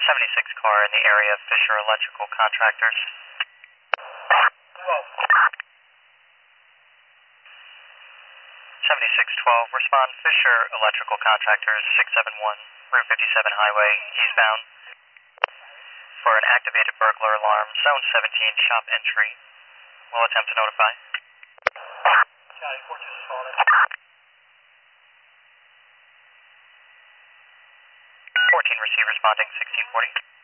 76 car in the area of Fisher Electrical Contractors. 7612, respond Fisher Electrical Contractors 671, Route 57 Highway, eastbound. For an activated burglar alarm, Zone 17, shop entry. We'll attempt to notify. County 42 responding. 14 receive responding 1640.